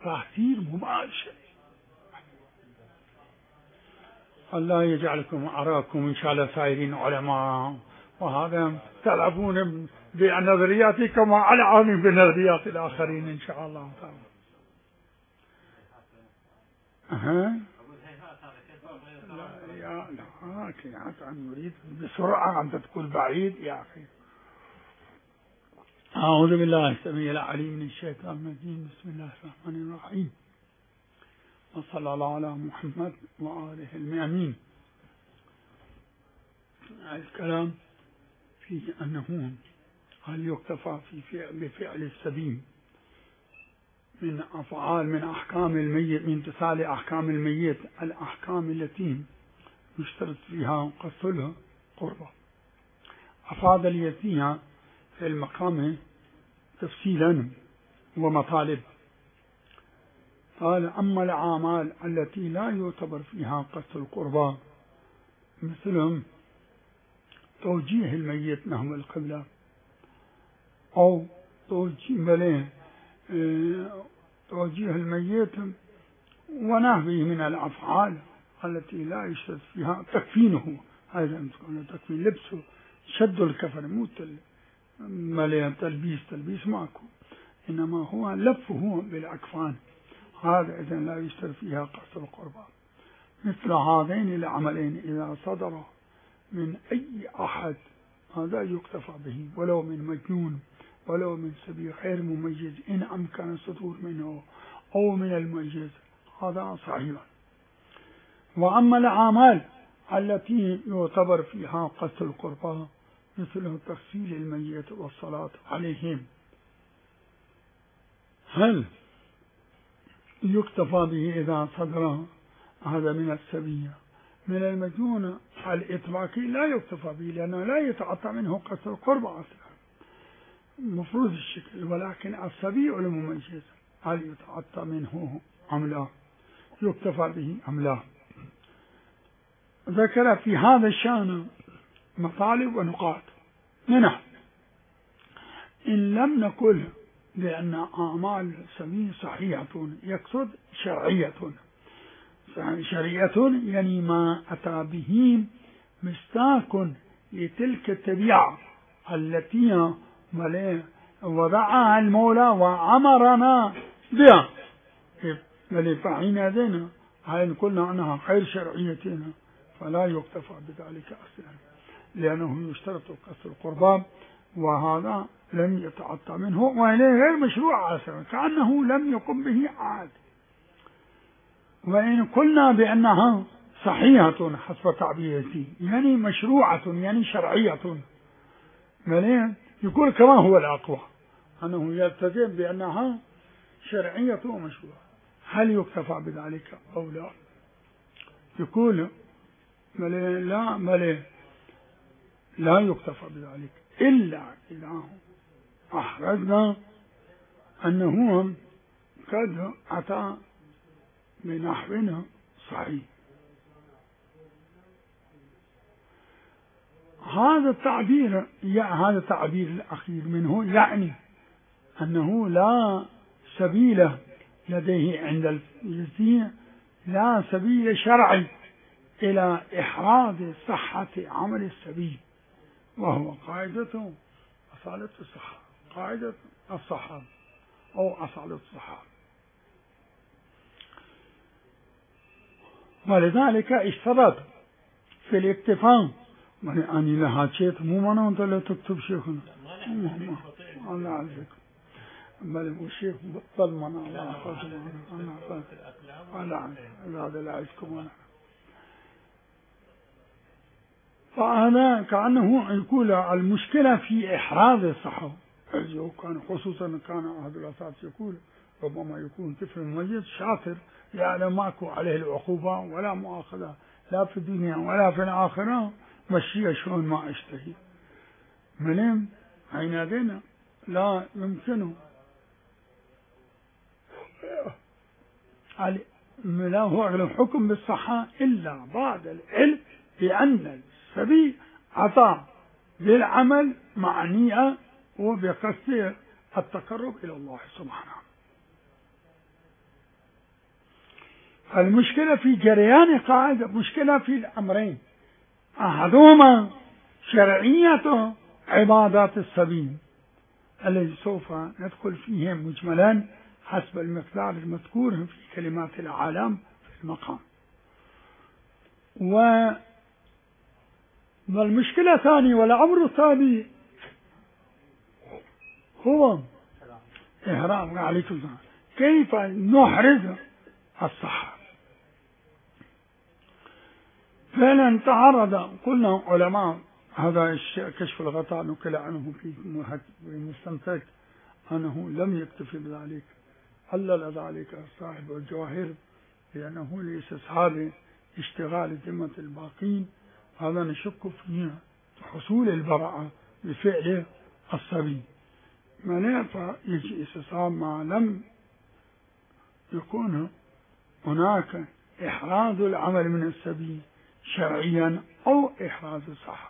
تأثير مباشر. الله يجعلكم أراكم إن شاء الله سائرين علماء، وهذا تلعبون بنظرياتكم وألعبون بنظريات الآخرين إن شاء الله تعالى. لا نريد بسرعة، أنت تقول بعيد يا أخي. أعوذ بالله السميع العليم من الشيطان الرجيم. بسم الله الرحمن الرحيم، وصلى الله على محمد وآله المأمين. الكلام في أنه هل يكتفى بفعل السبيل من أفعال من أحكام الميت، من امتثال أحكام الميت، الأحكام التي يشترط فيها قتل قربة. أفاد لي فيها في المقام تفصيلا ومطالب. قال: أما الأعمال التي لا يعتبر فيها قتل القربى، مثل توجيه الميت نحو القبلة، أو توجيه الميت ونحوه من الأفعال التي لا يشترط فيها تكفينه، هذا تكفين لبسه، شد الكفن، مو تلبيس ماكو، إنما هو لفه بالأكفان، هذا إذا لا يشترط فيها قتل القربى. مثل هذين العملين إذا صدر من أي أحد هذا يكتفى به، ولو من مجنون ولو من سبي غير مميز، إن أمكن الصدور منه أو من المميز، هذا صحيح. وأما الأعمال التي يعتبر فيها قتل القربى، مثل تغسيل الميت والصلاة عليهم، هل يكتفى به إذا صدر هذا من السبية؟ من المجنون الإطلاقي لا يكتفى به، لأنه لا يتعطى منه قتل القربى أصلا مفروض الشكل، ولكن السبي المميز هل يتعطى منه أم لا، يكتفى به أم لا. ذكر في هذا الشأن مطالب ونقاط. منها: إن لم نقل بأن أعمال السبي صحيحة، يقصد شرعية يعني ما أتى به مستاك لتلك الطبيعة التي وضعها المولى وأمرنا بها، فحين ذنا هل قلنا أنها غير شرعية فلا يكتفى بذلك أصلا، لأنه يشترط قتل القربان، وهذا لم يتعطى منه وإليه غير مشروع أصلا، كأنه لم يقم به أحد. وإن قلنا بأنها صحيحة حسب تعبيرتي، يعني مشروعة يعني شرعية، يقول كما هو الأقوى أنه يلتزم بأنها شرعية ومشروعة، هل يكتفى بذلك أو لا؟ يقول لا يكتفى بذلك إلا إذا أحرزنا أنه قد أتى بنحونا صحيح. هذا التعبير الأخير منه يعني أنه لا سبيل لديه عند الفلسطيني، لا سبيل شرعي إلى إحراز صحة عمل السبيل، وهو قاعدة أصالة الصحة، قاعدة الصحة أو أصالة الصحة. ولذلك اشترط في الاكتفاء، أني لها شيء مو منا أنت لا تكتب شيخنا الله عزك، بل الشيخ بطل منا الله هذا لا عزكم أنا. فأنا كأنه يقول المشكلة في إحراز الصحة، كان خصوصا كان أحد الأساتذة يقول ربما يكون طفل مميز شاطر يعلم ماكو عليه العقوبة ولا مؤاخذة لا في الدنيا ولا في الآخرة، مشيه شلون ما اشتهي، منين عينادنا لا يمكنه لا هو الحكم بالصحة إلا بعد العلم بأن السبي عطاء للعمل مع نية وبقصد التقرب إلى الله سبحانه. المشكلة في جريان قاعدة، مشكلة في الأمرين، أحدهما شرعية عبادات السبيل الذي سوف ندخل فيه مجملا حسب المقدار المذكور في كلمات العالم في المقام. والمشكلة الثانية والأمر الثاني هو إحرام عليكم كيف نحرز الصحة. فعلا تعرض قلنا علماء هذا كشف الغطاء نقل عنه في مستنتج أنه لم يكتفي بذلك، علل ذلك صاحب الجواهر لأنه لاستصحاب اشتغال ذمة الباقين، هذا نشك فيه حصول البراءة بفعل الصبي، معناه يجي استصحاب ما لم يكون هناك إحراز العمل من السبيل شرعيا أو إحراز الصحة.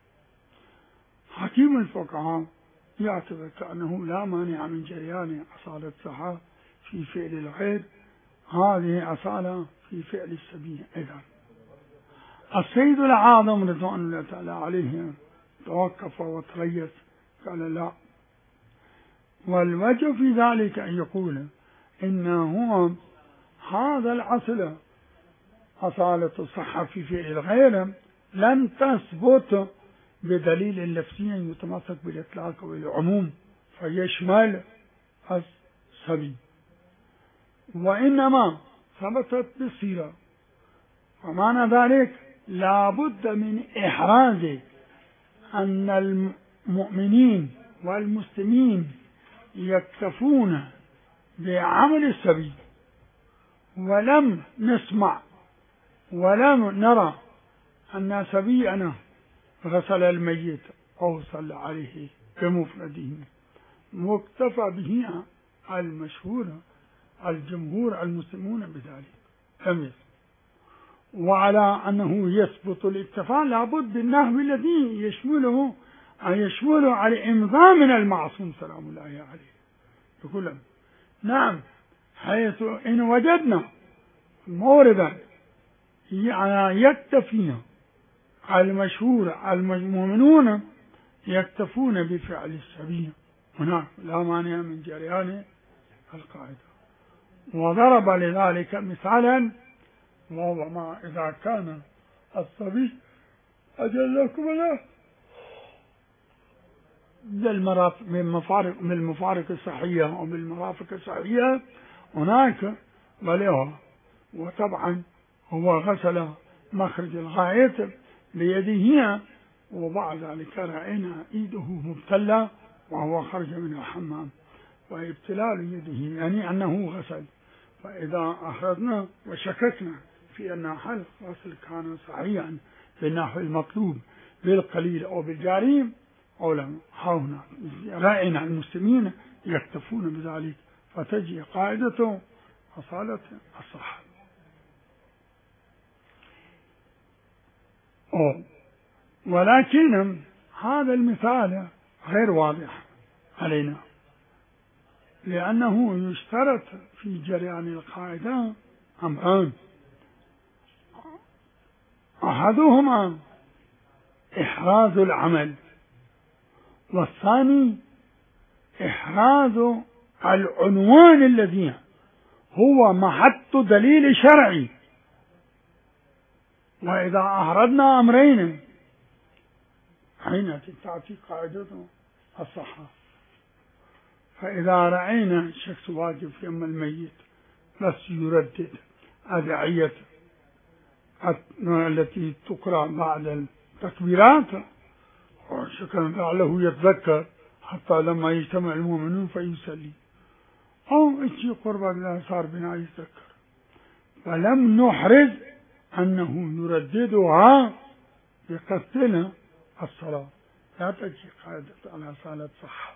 حكيم الفقهاء يعتبر كأنه لا مانع من جريان أصالة الصحة في فعل الغير، هذه أصالة في فعل السبيل أيضا. السيد العاظم رضوان الله تعالى عليه توقف وتريث قال لا، والوجه في ذلك أن يقول إنه هذا الأصل أصالة الصحة في فعل الغير لم تثبت بدليل لفظي يتمسك بالإطلاق والعموم فيشمل السبيل، وإنما ثبتت بالسيرة، ومعنى ذلك لا بد من إحراز أن المؤمنين والمسلمين يكتفون بعمل السبيل، ولم نسمع ولم نرى أن سبيئنا غسل الميت أو صلى عليه بمفرده، مكتفى به المشهور الجمهور المسلمون بذلك لم يثبت. وعلى أنه يثبت الاكتفاء لابد النحو الذي يشمله على إمضاء من المعصوم سلام الله عليه. يقول نعم، حيث إن وجدنا موردا يكتفي المشهور المؤمنون يكتفون بفعل السبيل، هناك لا مانع من جريان القاعدة. وضرب لذلك مثالا وهو ما إذا كان الصبي أجلكم الله من المفارق الصحية أو من المرافق الصحية هناك بلغة، وطبعا هو غسل مخرج الغائط بيده، وبعد ذلك رأينا يده مبتلة وهو خرج من الحمام، وابتلال يده يعني أنه غسل، فإذا أخذنا وشككنا في أن هل غسل كان صحيحا بالنحو المطلوب بالقليل أو بالجاري أو لم، هنا رأينا المسلمين يكتفون بذلك، فتجي قاعدة أصالة الصحة. ولكن هذا المثال غير واضح علينا، لأنه يشترط في جريان القاعدة أمران، أحدهما إحراز العمل، والثاني إحراز العنوان الذي هو محط دليل شرعي. وإذا أحرزنا أمرين حين تأتي قاعدة الصحة. فإذا رأينا شخص واقف يم الميت بس يردد أدعية التي تقرأ بعد التكبيرات، وشكرا لعله يتذكر حتى لما يجتمع المؤمنون فيصلي، أو إشي قرب الله صار بنا يتذكر، فلم نحرز أنه يرددها بقصدنا الصلاة، لا تجي قاعدة على صلاة صحة.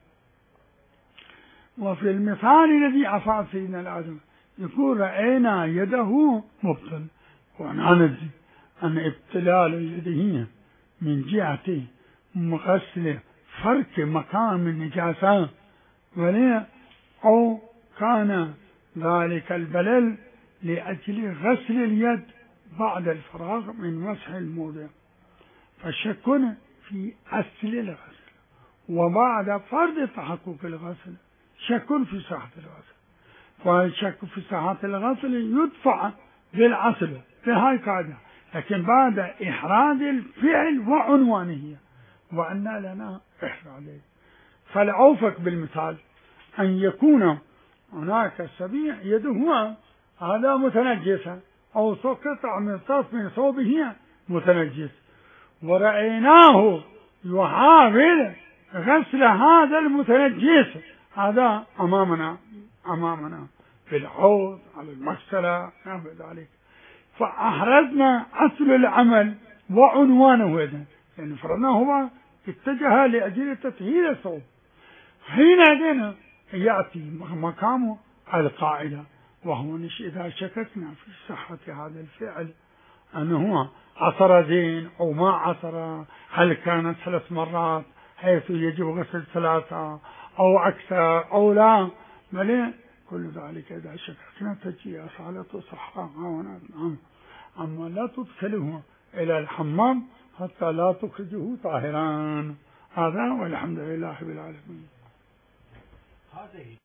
وفي المثال الذي أفعل سيدنا الآدم يقول رأينا يده مبطل، ونعني أن ابتلال يده من جهة غسل فرك مكان من نجاسة، أو كان ذلك البلل لأجل غسل اليد بعد الفراغ من مسح الموضع، فشك في أصل الغسل، وبعد فرض تحقق الغسل شك في صحة الغسل، والشك في صحة الغسل يدفع بالعسل بهاي قاعدة، لكن بعد إحراز الفعل وعنوانه وأن لنا إحرازه. فالأوفق بالمثال أن يكون هناك السبيع يده هذا متنجسا أو قطع من طرف من ثوبه متنجس، ورأيناه يحاول غسل هذا المتنجس، هذا أمامنا في الحوض على المغسلة نحو ذلك، فأحرزنا أصل العمل وعنوانه إذن، يعني فرضنا هو اتجه لأجل تطهير الثوب، حينئذ يأتي مقام القاعدة، وهو إذا شككنا في صحة هذا الفعل أنه عصر زين أو ما عصر، هل كانت 3 مرات حيث يجب غسل 3 أو أكثر أو لا، بل كل ذلك إذا شككنا تجي أصالة صحة. أما لا تدخله إلى الحمام حتى لا تخرجه طاهرا. هذا والحمد لله رب العالمين.